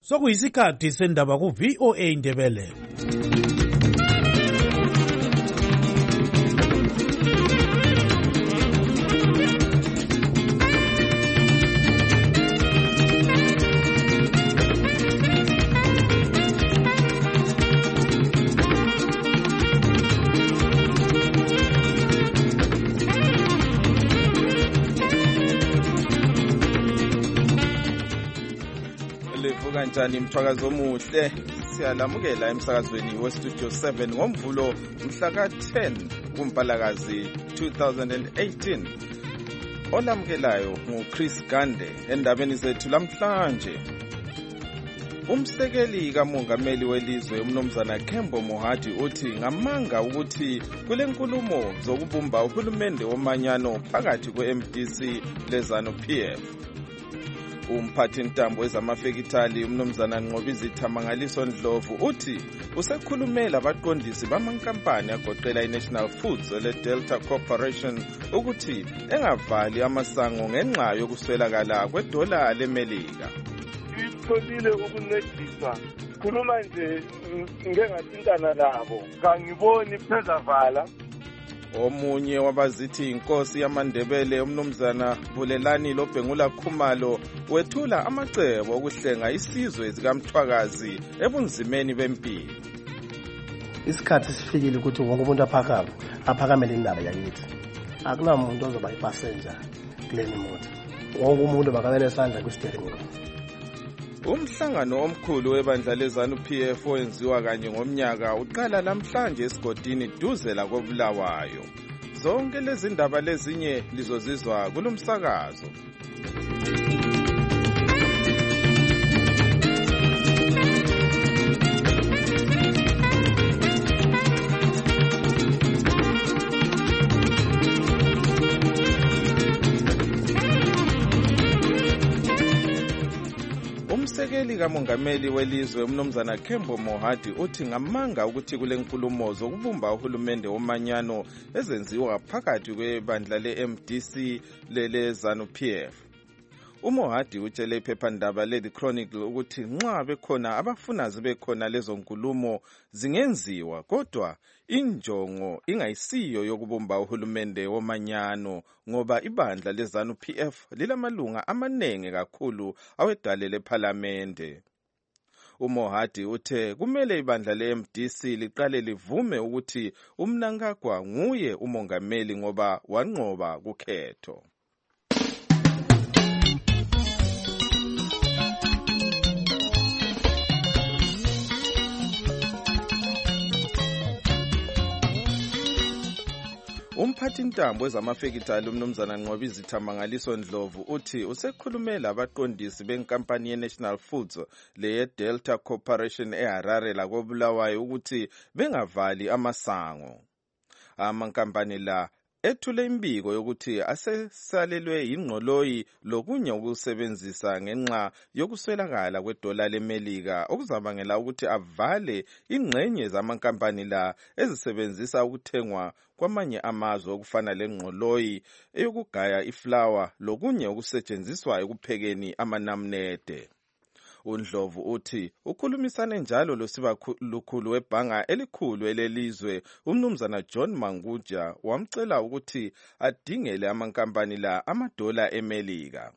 Sokuyisikhathi sendaba ku VOA Indebele. Kanjani mthwakazi omuhle, siyalamukela emsakazweni weStudio 7 ngomvulo mhla ka-10 kuMpalakazi 2018. Olamukelayo nguChris Gande. Endabeni zethu lamhlanje, umsekeli kamongameli welizwe umnumzana Kembo Mohadi uthi ngamanga ukuthi kule nkulumo zokubumba uhulumende womanyano phakathi kwe-MDC leZANU-PF. Umphathintambo wezamafekithali umnumzana Nqobizitha Mangaliso Ndlovu uthi usekhulumela abaqondisi bamankampani agoqela iNational Foods leDelta Corporation ukuthi engavali amasango ngenxa yokuswelakala kwedola leMelika. Itholile ukuncediswa, khuluma nje ngengathintana labo, kangiboni phezavala. Omunye wabazithi inkosi yamaNdebele umnumzana Bulelani Lobhengula Khumalo wethula amacebo okuhlenga isizwe zikaMthwakazi ebunzimeni bempilo. Isikhathi sifikile ukuthi wonke umuntu aphakamele indaba yakithi. Akunamuntu ozoba ipassenger kuleni moto. Wonke umuntu bakabe nesandla ku-steering wheel. Umhlangano omkhulu webandla leZANU-PF owenziwa kanye ngomnyaka uqala namhlanje esigodini duze la koBulawayo. Zonke lezi ndaba lezinye lizozizwa kulomsakazo. Umsekeli kamongameli welizwe umnumzana Kembo Mohadi uthi ngamanga ukuthi kule nkulumo zokubumba uhulumende womanyano ezenziwa phakathi kwebandla le-MDC leZANU-PF. uMohadi utshele iphephandaba le-The Chronicle ukuthi nxa bekhona abafuna zibe khona lezo nkulumo zingenziwa, kodwa injongo ingayisiyo yokubumba uhulumende womanyano ngoba ibandla leZANU-PF lilamalunga amanenge kakhulu awedale lephalamende. uMohadi uthe kumele ibandla le-MDC liqale livume ukuthi uMnangagwa nguye umongameli ngoba wanqoba kukhetho. Umphathintambo wezamafekithali umnumzana Nqobizitha Mangaliso Ndlovu uthi usekhulumela abaqondisi benkampani yeNational Foods leDelta Corporation eHarare la koBulawayo ukuthi bengavali amasango. Amankampani la ethule imbiko yokuthi asesalelwe ingqoloyi lokunye ukusebenzisa ngenxa yokuswelakala kwedola leMelika okuzabangela ukuthi avale ingxenye zamankampani la ezisebenzisa ukuthengwa kwamanye amazwe okufana lengqoloyi eyokugaya iflour lokunye okusetshenziswa ekuphekeni amanamnede. uNdlovu uthi ukhulumisane njalo losibalukhulu webhanga elikhulu elelizwe umnumzana John Manguja wamcela ukuthi adingele amankampani la amadola eMelika.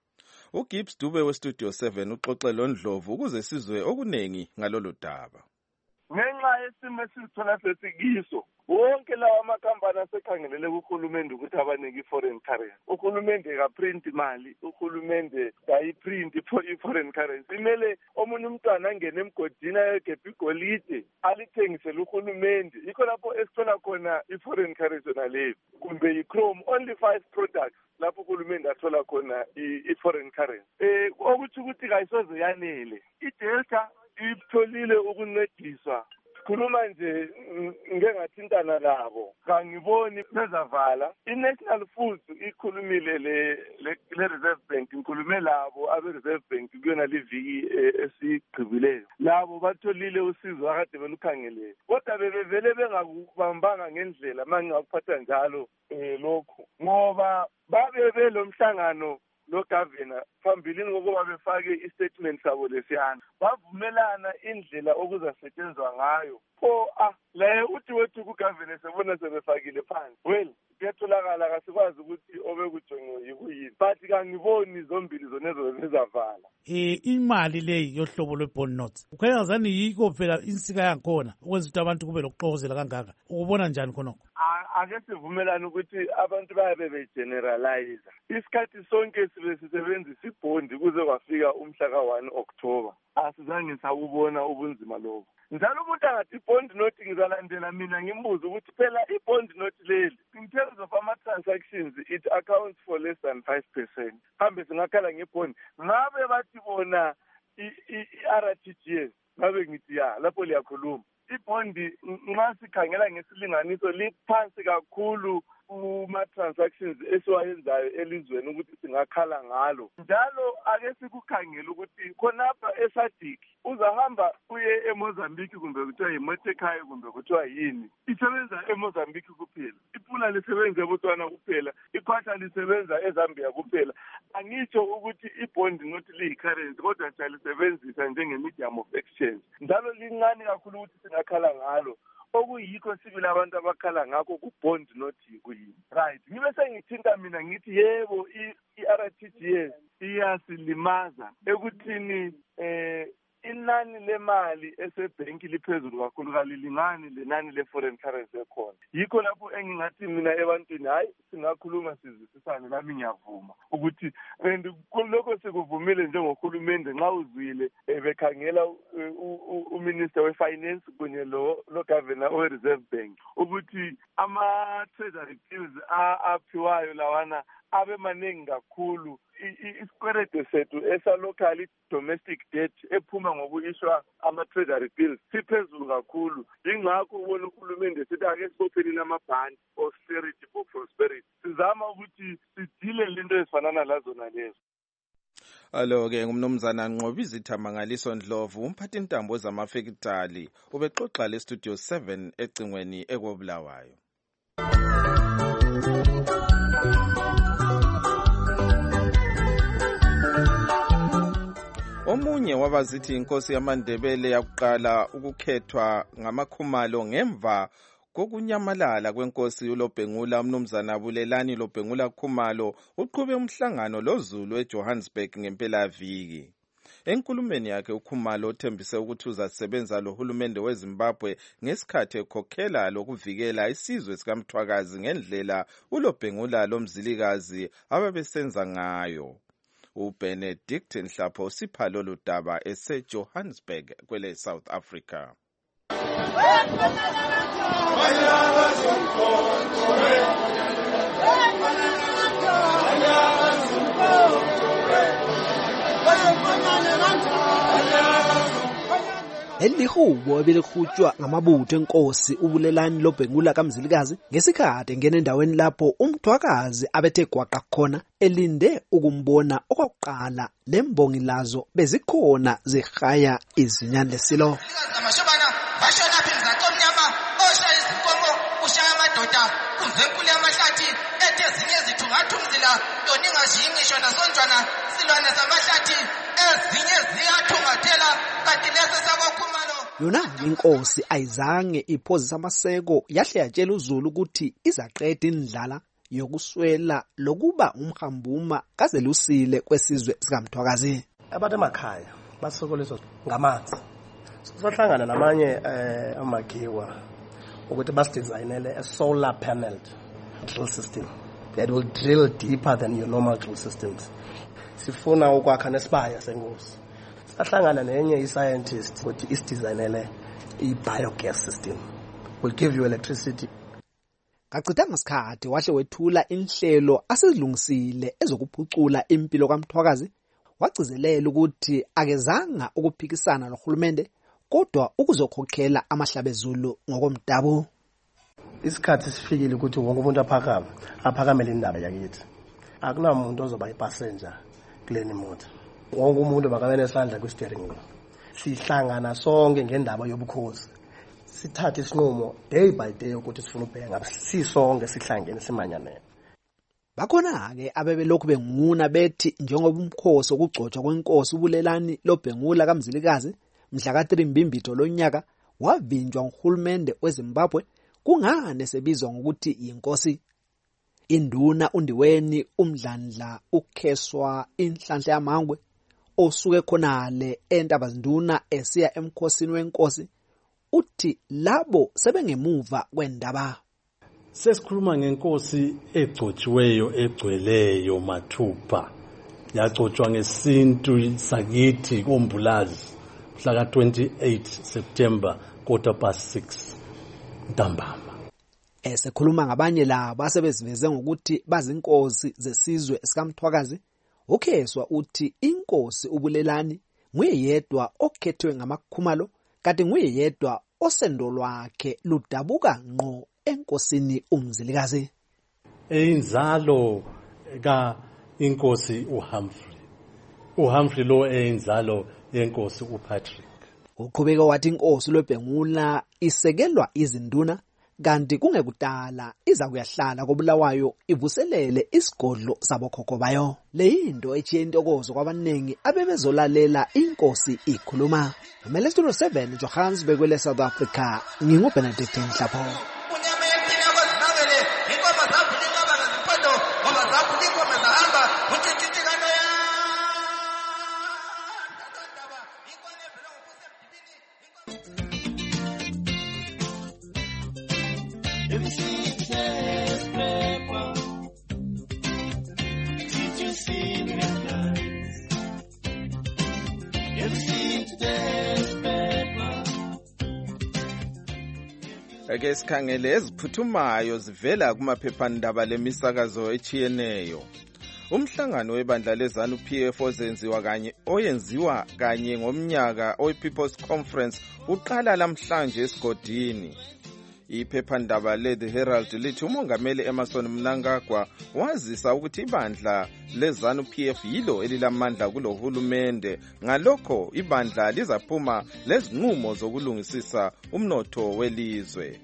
uGibbs Dube weStudio 7 uxoxele uNdlovu ukuze sizwe okunengi ngalolu daba. Ngenxa yesimo esithola sesikiso, wonke lawa amakampani asekhangelele kuhulumende ukuthi abanike i-foreign currency. Uhulumende kaprint imali, uhulumende kayiprint i-foreign currency. Imele omunye umntwana angene emgodini ayegebha igolide alithengisele uhulumende. Yikho lapho esithola khona i-foreign currency naleyo. Kumbe i-chrome, only 5 products lapho uhulumende athola khona i-foreign currency. Okuthi ukuthi kayisoze yanele. iDelta itholile ukuncediswa, khuluma nje ngengathintana labo, kangiboni phezavala. iNational Foods ikhulumile le-Reserve Bank, ngikhulume labo abe-Reserve Bank kuyona liviki esigqibileyo. Labo batholile usizo akade belukhangelele, kodwa bebevele bengakubambanga ngendlela manje ngakuphatha njalo lokhu, ngoba babe belomhlangano governor phambilini kokuba befake i-statement sabo lesiyana bavumelana indlela okuzasetshenzwa ngayo la uthi wethu ku-governor sebona sebefakile phansi well kuyatholakala kasikwazi ukuthi obekujongiwe yikuyini but kangiboni zombili zonezo zizavala imali leyi yohlobo lwe-bond notes ukhanyazani yiko phela insika yakhona ukwenza ukuthi abantu kube lokuxokozela kangaka ukubona njani khonokho ake sivumelane ukuthi abantu bayabe begeneralize isikhathi sonke sibe sisebenzisa ibhondi kuze kwafika umhla ka-1 October asizange sakubona ubunzima lobo njalo umuntu angathi i-bond note ngizalandela mina ngimbuze ukuthi phela i-bond note leli in terms of ama-transactions it accounts for less than 5%. Hambe singakhala ngebhondi ngabe bathi bona i-RTGS ngabe ngithi ya lapho liyakhuluma ibhondi nxa sikhangela ngesilinganiso liphansi kakhulu kuma-transactions esiwayenzayo elizweni ukuthi singakhala ngalo njalo ake sikukhangela ukuthi khonapha eSADC uzahamba uye eMozambique kumbe kuthiwa yiMotekhaya kumbe kuthiwa yini isebenza eMozambique kuphela iPula lisebenza eBotswana kuphela iKhwatha lisebenza eZambia kuphela angitsho ukuthi ibhondi not liyi-currency kodwa nje lisebenzisa njenge-medium of exchange njalo lincane kakhulu ukuthi singakhala ngalo okuyikho sibili abantu abakhala ngakho ku-bond not kuyini right ngibe sengithinta mina ngithi yebo i-RTGS iyasilimaza ekuthini inani lemali esebhenki liphezulu kakhulu kalilingani lenani le-foreign currency ekhona yikho lapho engingathi mina ebantwini hayi singakhuluma sizwisisane nami ngiyavuma ukuthi lokho sikuvumile njengohulumende nxa uzwile bekhangela uminister we-finance kunye lo governor we-reserve bank ukuthi ama-treasury bills aphiwayo lawana abe maningi kakhulu isikweletu sethu esa-local domestic debt ephuma ngoku-ishwa ama-treasury bills siphezulu kakhulu yingakho ubona uhulumende sithi ake sibophelile amabhandi austerity for prosperity sizama ukuthi sidile lento ezifanana lazona lezo Alo-ke ngumnumzana Nqobizi Thamangaliso Ndlovu umphathi intambo zamafekitali ubexoxa le-Studio 7 ecingweni ekobulawayo. Omunye wabazithi inkosi yamaNdebele yakuqala ukukhethwa ngamakhumalo ngemva kokunyamalala kwenkosi uLobhengula umnumzana Bulelani Lobhengula Khumalo uqhube umhlangano loZulu eJohannesburg ngempelaviki. Enkulumeni yakhe uKhumalo uthembise ukuthi uzasebenza lohulumende weZimbabwe ngesikhathi ekhokhela lokuvikela isizwe sikaMthwakazi ngendlela uLobhengula lomzilikazi ababesenza ngayo. uBenedict Nhlapho sipha lolu daba eseJohannesburg kwele South Africa. Elihubo ebelikhutshwa ngamabutho enkosi uBulelani Lobhengula kaMzilikazi ngesikhathi engena endaweni lapho uMthwakazi abethe gwaqa khona elinde ukumbona okwakuqala lembongi lazo bezikhona zihaya izinyane lesilo amashobana basho lapha emzaqomnyama oshaya izinkomo ushaya amadoda kumvenkulu yamahlathi ethe zinye zithungathumzila yona ingaziyingisho nasonjwana silwane zamahlathi ezinye ziyathungathela kanti lesi sakoKhumalo yona inkosi ayizange iphozisa amaseko yahle yatshela uZulu ukuthi izaqeda indlala yokuswela lokuba umhambuma kazelusile kwesizwe sikaMthwakazi. Abantu emakhaya basokoliswa ngamanzi. Sohlangana namanye amagiwa ukuthi basidesignele a solar paneled drill system that will drill deeper than your normal drill systems. Sifuna ukwakha nesibaya sengosi. Sahlangana nenye i-scientist ukuthi isidesignele i-biogas system will give you electricity. Kacithanga isikhathi wahle wethula inhlelo asizilungisile ezokuphucula impilo kaMthwakazi wagcizelela ukuthi akezanga ukuphikisana nohulumende kodwa ukuzokhokhela amahlabezulu ngokomdabu. Isikhathi sifikile ukuthi wonke umuntu aphakamele indaba yakithi. Akunamuntu ozoba ipassenger kule moto. Wonke umuntu makabe nesandla kwi-steering wheel. Sihlangana sonke ngendaba yobukhosi. Sithathe isinqumo day by day ukuthi sifuna ubheka ngabe sisonke sihlangene simanyane. Bakhona-ke abebelokhu benguna bethi njengoba umkhosi wokugcotshwa kwenkosi uBulelani loBhengula kaMzilikazi mhla ka-3 Mbimbitho lonyaka wavinjwa nguhulumende weZimbabwe kungane sebizwa ngokuthi yinkosi. Induna uNdiweni uMdlandla uKheswa Inhlanhla yaMangwe osuke khonale eNtabazinduna esiya emkhosini wenkosi uthi labo sebengemuva kwendaba. Sesikhuluma ngenkosi egcotshiweyo egcweleyo mathupha. Yagcotshwa ngesintu sakithi koMbulazi mhla ka-28 September 6:15 ntambama. Esekhuluma ngabanye labo asebeziveze ngokuthi bazinkosi zesizwe sikaMthwakazi, uKheswa uthi inkosi uBulelani nguye yedwa okhethwe ngamakhumalo kanti nguye yedwa osendo lwakhe ludabuka ngqo enkosini uMzilikazi. Einzalo ka inkosi uHumphrey lo einzalo yenkosi uPatrick. Uqhubeka wathi inkosi loBhengula isekelwa izinduna kanti kungekudala iza kuyahlala koBulawayo ivuselele isigodlo sabokhokho bayo. Leyinto echiye intokozo kwabaningi abebezolalela inkosi ikhuluma. Kumele Studio 7 Johannesburg kwele South Africa. NginguBenedict Nhlapho. Ake sikhangele eziphuthumayo zivela kumaphephandaba lemisakazo echiyeneyo. Umhlangano webandla lezanu PF oyenziwa kanye ngomnyaka oyiPeople's Conference uqala lamhlanje esigodini. Iphephandaba le-The Herald lithi umongameli Emmerson Mnangagwa wazisa ukuthi ibandla lezanu PF yilo elilamandla kulohulumende, ngalokho ibandla lizaphuma lezinqumo zokulungisisa umnotho welizwe.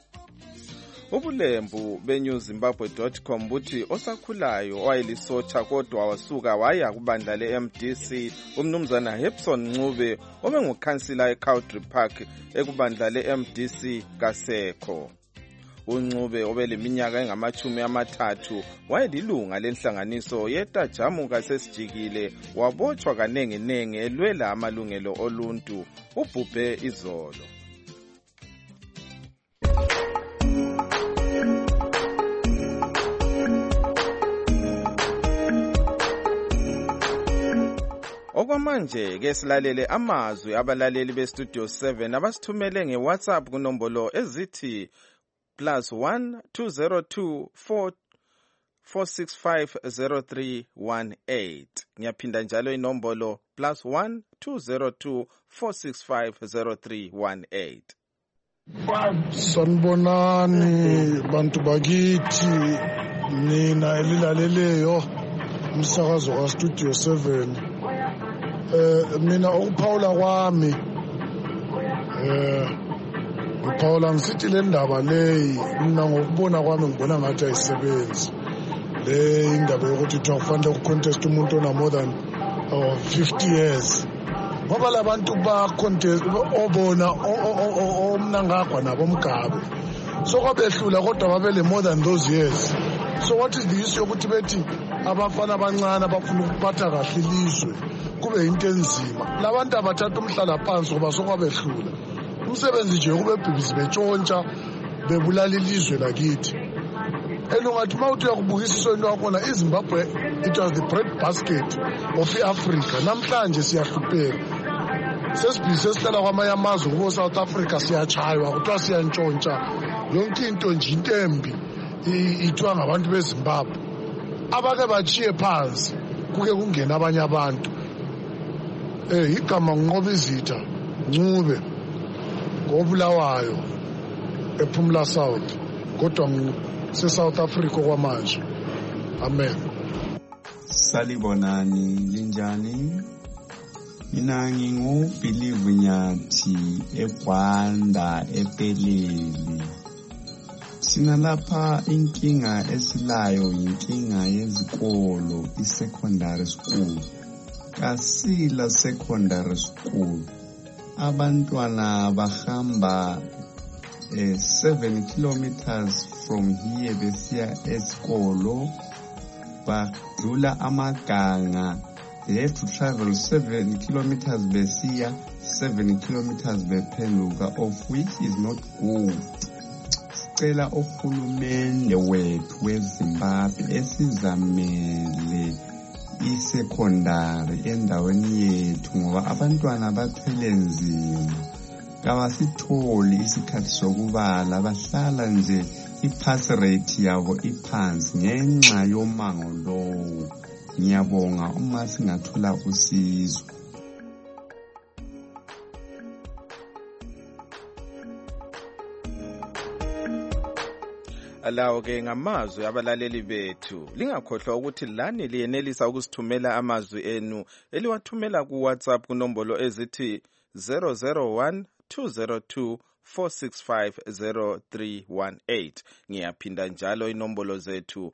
Ubulembu beNewZimbabwe.com buthi osakhulayo wayelisotsha kodwa wasuka waya kubandla leMDC umnumzana Hepson Ncube obengukhansila eCowdry Park ekubandla leMDC kaSekho. uNcube obeleminyaka engama-30 wayelilunga lenhlanganiso yetajamuka sesijikile wabotshwa kanengenenge elwela amalungelo oluntu ubhubhe izolo. Okwamanje ke silalele amazwi abalaleli beStudio 7 abasithumele ngeWhatsApp kunombolo ezithi +1 202 4650318. Ngiyaphinda njalo inombolo +1 202 4650318. Sanibonani bantu bakithi, mina elilaleleyo umsakazo kaStudio 7. Mina ukuphawula kwami uphawula ngisithi le ndaba leyi mina ngokubona kwami ngibona ngathi ayisebenzi le indaba yokuthi kuthiwa kufanele ukucontest umuntu ona more than 50 years ngoba labantu ba-contest obona omnangagwa nabo Mgabe so kwabehlula kodwa babele more than those years. So what is the issue yokuthi bethi abafana abancane abafuna ukuphatha kahle ilizwe kube into enzima? Labantu abathatha umhlala phansi ngoba sokwabehlula umsebenzi nje kube bhibhizi betshontsha bebulala ilizwe lakithi. Elungathi mawuthi uyakubukisiswa into yakhona iZimbabwe it was the bread basket of iAfrica. Namhlanje siyahlupheka sesibhizi sesihlala kwamanye amazwe kubo South Africa siyachaywa kuthiwa siyantshontsha yonke into nje into embi ithiwa ngabantu beZimbabwe abake bachiye phansi kuke kungena abanye abantu. Igama nginqoba izitha Ncube ngoBulawayo ePhumla South kodwa se-South Africa kwamanje. Amen. Salibonani linjani? Mina ngingubhilivu Nyathi eGwanda ePeleli. Thina lapha inkinga esilayo inkinga yezikolo i-secondary school. Kasila secondary school. Abantwana bahamba 7 kilometers from here besiya esikolo. Badlula amaganga. They have to travel 7 kilometers besiya, 7 kilometers bephenduka, of which is not good. Sicela uhulumende wethu weZimbabwe esizamele i-secondary endaweni yethu ngoba abantwana bathwele nzima. Kabasitholi isikhathi sokubala, bahlala nje i-pass rate yabo iphansi ngenxa yomango lowo. Ngiyabonga uma singathola usizo. Alawo ke ngamazwi abalaleli bethu. Lingakhohlwa ukuthi lani liyenelisa ukusithumela amazwi enu eliwathumela ku WhatsApp kunombolo ezithi 001-202-465-0318. Ngiyaphinda njalo inombolo zethu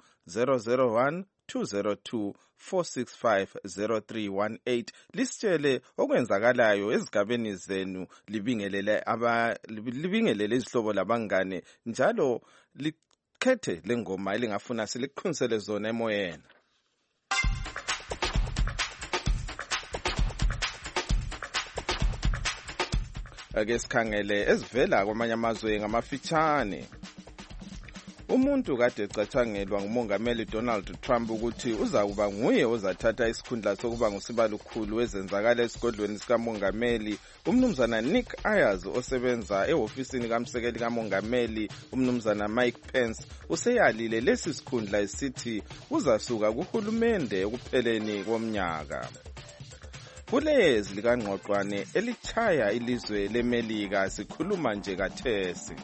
001-202-465-0318. Lisitshele okwenzakalayo ezigabeni zenu, libingelele izihlobo labangane, njalo likhethe lengoma elingafuna silikhunisele zona emoyeni. Ake sikhangele ezivela kwamanye amazwe ngamafitshane. Umuntu kade ecatshangelwa ngumongameli Donald Trump ukuthi uza kuba nguye ozathatha isikhundla sokuba ngusibalukhulu wezenzakalo esigodlweni sikamongameli, umnumzana Nick Ayers osebenza ehofisini kamsekeli kamongameli umnumzana Mike Pence useyalile lesi sikhundla esithi uzasuka kuhulumende ekupheleni komnyaka. Kulezi likangqoqwane elichaya ilizwe leMelika sikhuluma nje kathesi.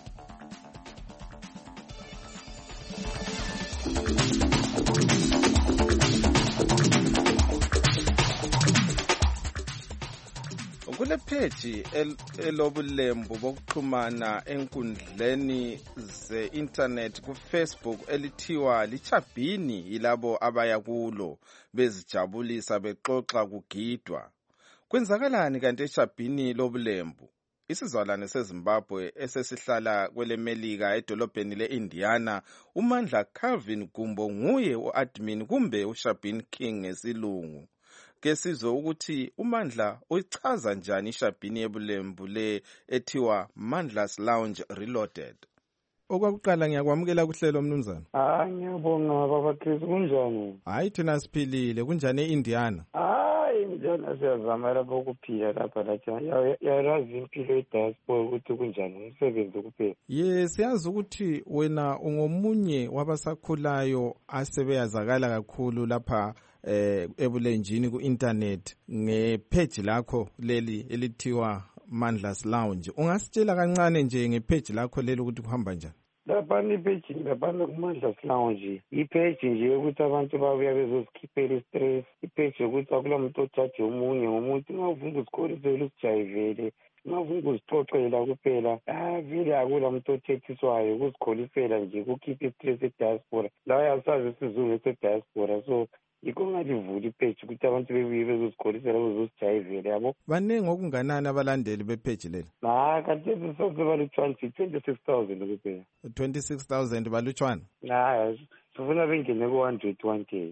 Kule page elobulembu bokuxhumana enkundleni ze-internet ku-Facebook elithiwa Lichabhini yilabo abaya kulo bezijabulisa bexoxa kugidwa. Kwenzakalani kanti eChabhini lobulembu? Isizalwane seZimbabwe esesihlala kweleMelika edolobheni le-Indiana, uMandla Calvin Gumbo nguye u-admin kumbe uShabhini King ngesilungu. Ke sizwe ukuthi uMandla uyichaza njani iChabhini yebulembu le ethiwa Mandla's Lounge Reloaded. Okwakuqala ngiyakwamukela kuhlelo mnumzana. Ngiyabonga baba Chris, kunjani? Hayi thina siphilile, kunjani eIndiana? Njana siyazama lapho ukuphila lapha lathi yazi impilo yediaspora ukuthi kunjani umsebenzi kuphela. Yes, siyazi ukuthi wena ungomunye wabasakhulayo asebeyazakala kakhulu lapha ebulenjini ku-internet ngepage lakho leli elithiwa Mandla's Lounge. Ungasitshela kancane nje ngepage lakho leli ukuthi kuhamba njani? Laphana ipage laphana kuMandla's Lounge ipage nje ukuthi abantu babuya bezozikhiphela i-stress, ipage yokuthi akulamuntu ojaje omunye ngomuntu ungavunga uzikholisela usijayivele, ungavunga uzixoxela kuphela. Vele akula muntu othethiswayo ukuzikholisela nje kukhipha i-stress ediaspora. La yasazi isizungu esediaspora, so yikho ngalivula ipage ukuthi abantu bebuye bezozikholisela bezozijayivele yabo. Baningi okunganani abalandeli bepage leli? Kanti sisose balutshwana 26,000 kuphela. 26,000 balutshwana? Sifuna bengene ku-101K.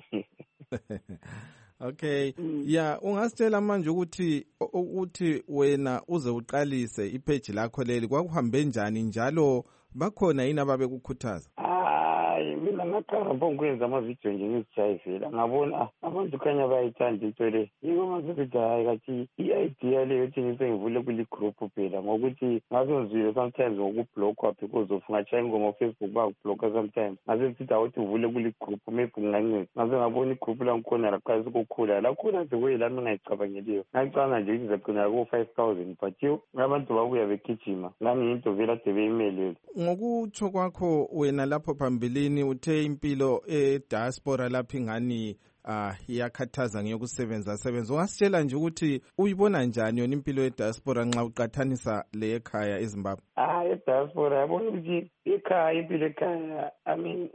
Okay. Ya, ungasitshela manje ukuthi wena uze uqalise ipage lakho leli kwakuhambe njani, njalo bakhona yini ababekukhuthaza? Mina ngaqala ngokwenza amavidiyo nje ngizijayivela, ngabona abantu khanya bayithanda into le. Yiko masithi hayi kathi i-idea leyo yokuthi ngivule kule group phela, ngokuthi ngazozwile sometimes ngokublockwa because of ngachaya ingoma Facebook bakublocka sometimes. Ngasithi awuthi uvule kule group maybe kunganceda. Ngaze ngabona igroup la ngikhona laqalisa ukukhula. Lakhula nje kwelami ngayicabangeliyo. Ngicabanga nje ngizaqina ku 5,000 but abantu babuya begijima. Nami into vela ade beyimelele. Ngokutsho kwakho wena lapho phambilini uthe impilo diaspora lapha ingani iyakhathaza ngeyokusebenza. Ungasitshela nje ukuthi uyibona njani yona impilo ye-diaspora nxa uqathanisa le ekhaya eZimbabwe? E-diaspora yabona ukuthi ekhaya, impilo ekhaya, I mean,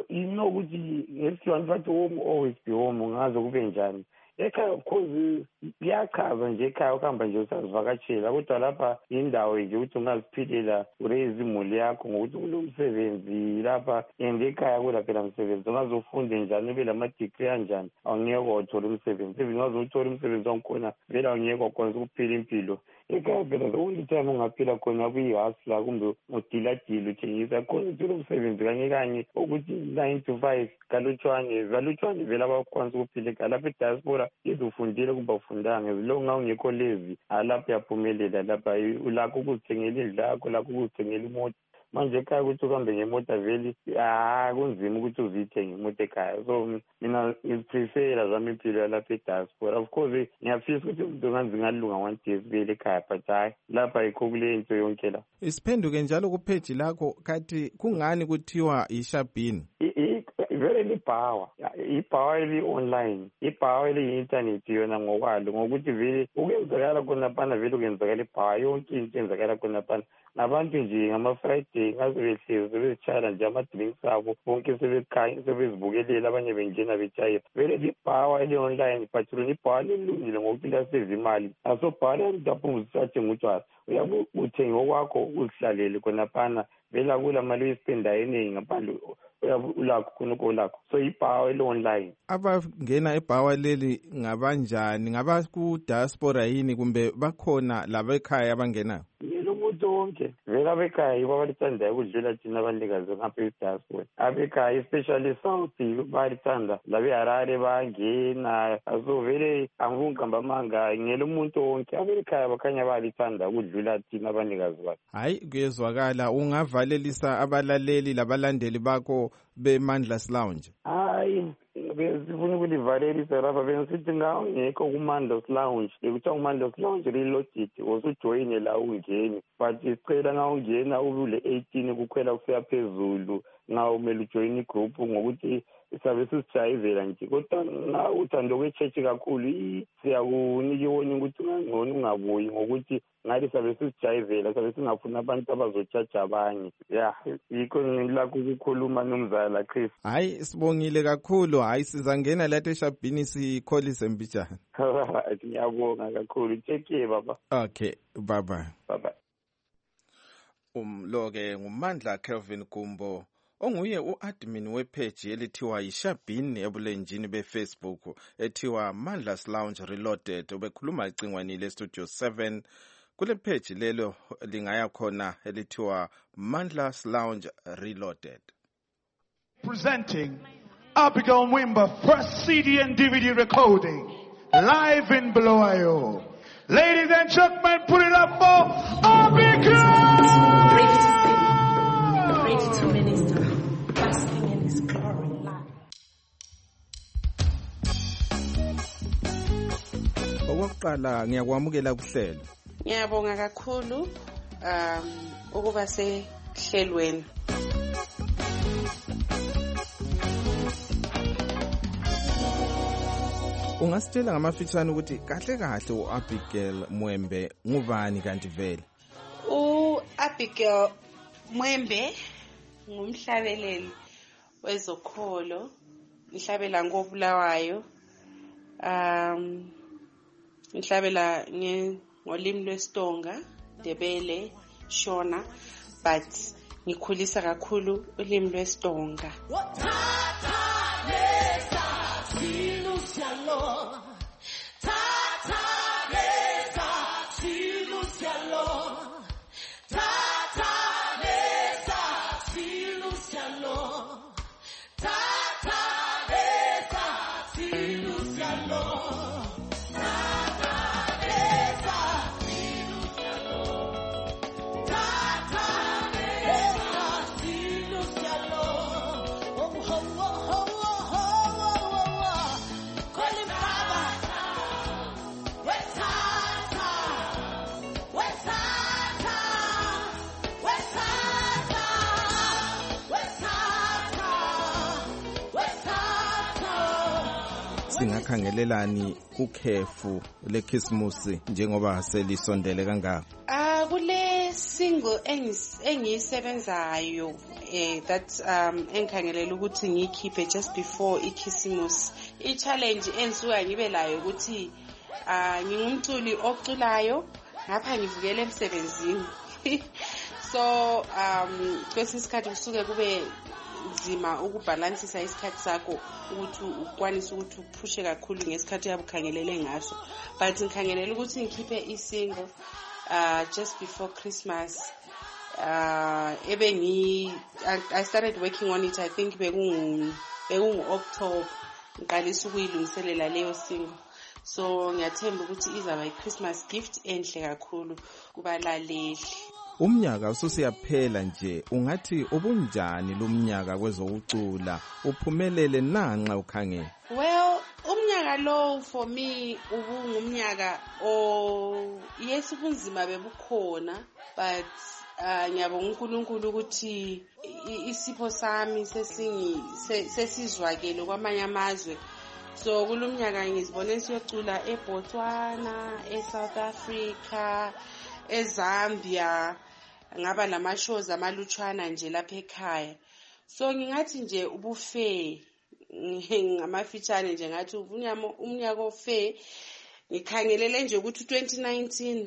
ukuthi ngesilwane bathi home always be home, ngazo kube njani. Ekhaya of course kuyachaza nje ekhaya ukuhamba nje usazivakatshela, kodwa lapha indawo nje ukuthi ungaziphilela ureze imuli yakho ngokuthi kulomsebenzi lapha, and ekhaya kula phela msebenzi ungazofunde njani ube lama-degree anjani awungeke wathola umsebenzi, even ungazothola umsebenzi wangikhona vele awungeke wakwanisa ukuphila impilo. Ekhaya phela the only time ungaphila khona kuyi-hustler kumbe udiladila uthengisa khona uthola umsebenzi kanye kanye ukuthi 9 to 5 kalutshwane vele abakwanisa ukuphila ekhaya. Lapha e-diaspora yethu ufundile kumbe ufundanga, ezilonga ungekho lezi lapho uyaphumelela, lapha ulakho ukuzithengela indlu yakho, lakho ukuzithengela imoto. Manje ekhaya ukuthi uhambe ngemota vele kunzima ukuthi uzithenge imoto ekhaya. So mina ngiprefera zami impilo yalapha e-diaspora. Of course ngiyafisa ukuthi umuntu ngalunga one day sibuyele ekhaya, but hayi lapha yikho kule nto yonke la. Isiphenduke njalo kupheji lakho, kathi kungani kuthiwa iShabini? Vele ibhawa eli-online, ibhawa eli-internet yona ngokwalo, ngokuthi vele ukenzakala khonaphana vele ukenzakala ibhawa, yonke into enzakala khonaphana. Nabantu nje ngama-Friday ngaze behlezi sebezitshayela nje ama-drinks abo, bonke sebezibukelela, abanye bengena betshayela. Vele libhawa eli-online, but lona ibhawa lilungile ngokuthi liyaseva imali. Asobhawa liyapho uzathenga utshwala, uyabe uthenge okwakho uzihlalele khonaphana, vele akula mali uyispendayo eningi ngaphandle ulakho khonokho ulakho. So ibhawa eli-online. Abangena ibhawa leli ngabanjani? Ngaba ku-diaspora yini kumbe bakhona laba ekhaya abangenayo? Umuntu wonke vele abekhaya yibo abalithandayo ukudlula thina abanikazi ngapha e-diaspora. Abekhaya especially South balithanda, labe-Harare bangena. So vele angikungamba amanga, ngelo umuntu wonke abekhaya bakhanya balithanda ukudlula thina abanikazi bakhe. Hayi, kuyezwakala. Ungavalelisa abalaleli labalandeli bakho beMandla's Lounge? Hayi, sifuna ukulivalelisa lapha, bengisithi ngawungekho kuMandla's Lounge, bekuthiwa kuMandla's Lounge reloaded, usujoyine la ungeni, but sicela ngawungena ube ule-18 kukhwela kusiya phezulu, ngaw umele ujoyine igroup ngokuthi sabe sizijayivela nje. Kodwa nga uthando kwe-church kakhulu siyakunika iwoni ukuthi ungangcono ungabuyi, ngokuthi ngathi sabe sizijayivela, sabe singafuni abantu abazotshaja abanye. Ya yikho ngilakho ukukhuluma nomzala Chris. Hayi, sibongile kakhulu. Hayi, sizangena lathi eShabini sikholise mbijana. Ngiyabonga kakhulu. Take care baba. Okay, bye bye. Bye bye. Lo-ke nguMandla Kelvin Gumbo, onguye u-admin wepage elithiwa iShabini ebulenjini beFacebook ethiwa Mandla's Lounge Reloaded. Ubekhuluma ecingweni leStudio 7. Kule page lelo lingaya khona elithiwa Mandla's Lounge Reloaded. Presenting Abigail Mwimba first CD and DVD recording live in Bulawayo. Ladies and gentlemen, put it up for Abigail! Ready to minister, basking in his glory life. Okokuqala ngiyakwamukela kuhlelo. Ngiyabonga kakhulu ukuba sehlelweni. Ungasitshela ngamafitshane ukuthi kahle kahle uAbigail Mwembe ngubani kanti vele? uAbigail Mwembe ngumhlabeleli wezokholo, ngihlabela ngoBulawayo. Ngihlabela ngolimi lwesiTonga, Ndebele, Shona, but ngikhulisa kakhulu ulimi lwesiTonga. What's singakhangelelani ukhefu lekhisimusi njengoba selisondele kangaka? Kule single engiyisebenzayo that engikhangelela ukuthi ngiyikhiphe just before ikhisimusi. I-challenge ensuka ngibe layo ukuthi ngingumculi oculayo ngapha ngivukele emsebenzini. So kwesinye isikhathi kusuke kube nzima ukubalansisa isikhathi sakho ukuthi ukwanise ukuthi uphushe kakhulu ngesikhathi yabukhangelele ngaso, but ngikhangelela ukuthi ngikhiphe i-single just before Christmas. I started working on it, I think bekungu-October ngiqalisa ukuyilungiselela leyo single. So ngiyathemba ukuthi izaba i-Christmas gift enhle kakhulu kubalaleli. Umnyaka ususiyaphela nje, ungathi ubunjani lo mnyaka kwezokucula, uphumelele nanxa ukhangela? Well, umnyaka lo for me ubungumnyaka yes ubunzima bebukhona, but ngiyabonga uNkulunkulu ukuthi isipho sami sesizwakele kwamanye amazwe. So kulomnyaka ngizibone siyocula eBotswana, eSouth Africa, eZambia, ngaba lama shows amalutshwana nje lapha ekhaya. So ngingathi nje ubufe ngamafitshane nje ngathi umnyaka ofe. Ngikhangelele nje ukuthi 2019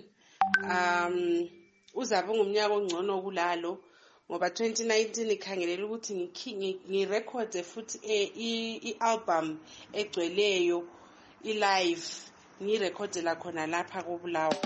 uzabe ngumnyaka ongcono kulalo, ngoba 2019 ikhangelela ukuthi ngirekhode futhi i-album egcweleyo i-live ngirekhodela khona lapha koBulawayo.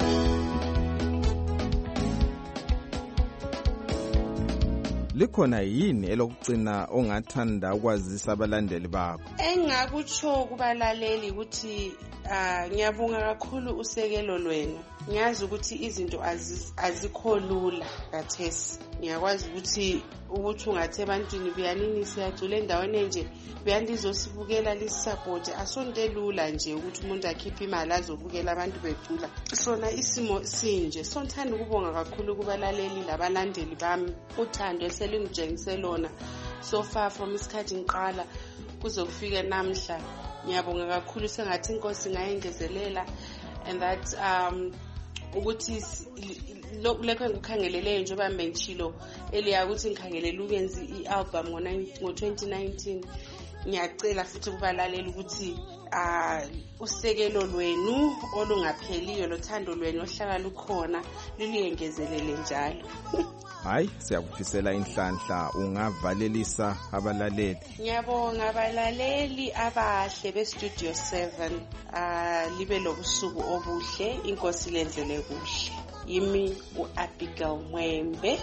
Likhona yini elokugcina ongathanda ukwazisa abalandeli bakho? Engakutsho kubalaleli ukuthi ngiyabonga kakhulu usekelo lwenu. Ngiyazi ukuthi izinto azikho lula kathesi. Ngiyakwazi ukuthi ungathi ebantwini buyanini siyacula endaweni enje, buyandizosibukela lisisupport. Asonto lula nje ukuthi umuntu akhiphe imali azobukela abantu becula. Sona isimo sinje. Sonthanda ukubonga kakhulu kubalaleli labalandeli bami. Uthando eselingijengise lona so far from isikhathi ngiqala kuzokufika namhla. Ngiyabonga kakhulu, sengathi inkosi ngayengezelela, and that ukuthi lokho engikhangeleleyo njengoba mbenchilo eliya ukuthi ngikhangelela ukwenza i-album ngo-2019. Ngiyacela futhi kubalaleli ukuthi usekelo lwenu olungapheliyo, lothando lwenu ohlala lukhona luliyengezelele njalo. Hayi, siyakufisela inhlanhla, ungavalelisa abalaleli. Ngiyabonga abalaleli abahle beStudio 7, libe lobusuku obuhle, inkosi lenzele kuhle. Yimi uAbigail Mwembe.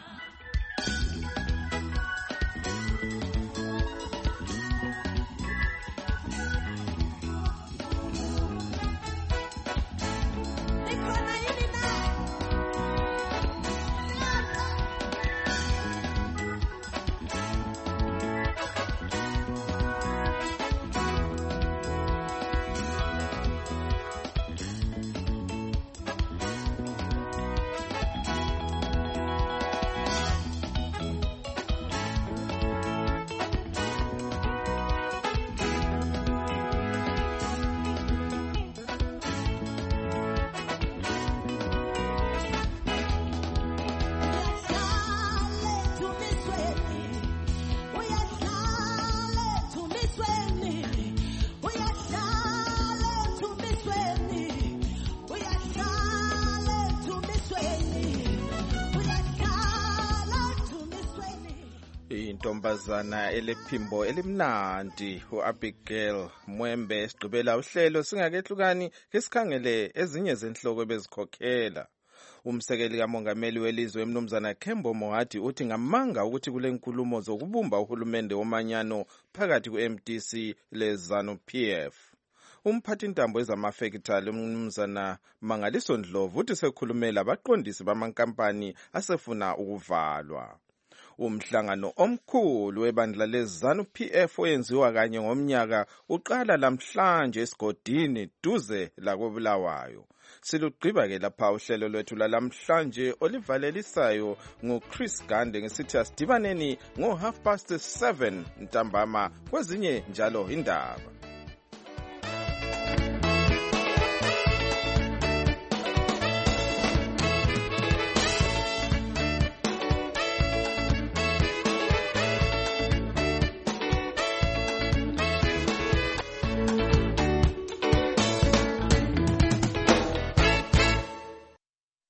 Intombazana elephimbo elimnandi uAbigail Mwembe. Sigqibela uhlelo singakehlukani ngesikhangele ezinye zenhloko bezikhokhela. Umsekeli kamongameli welizwe uMnumzana Kembo Mohadi uthi ngamanga ukuthi kule nkulumo zokubumba uhulumende womanyano phakathi kuMDC leZANU-PF. Umphathi intambo ezamafekithali uMnumzana Mangaliso Ndlovu uthi sekhulumela abaqondisi bamankampani asefuna ukuvalwa. Umhlangano omkhulu webandla leZANU-PF oyenziwa kanye ngomnyaka uqala namhlanje esigodini duze lakoBulawayo. Silugqiba ke lapha uhlelo lwethu lalamhlanje olivalelisayo nguChris Gande ngesithi asidibaneni ngo7:30 ntambama kwezinye njalo indaba.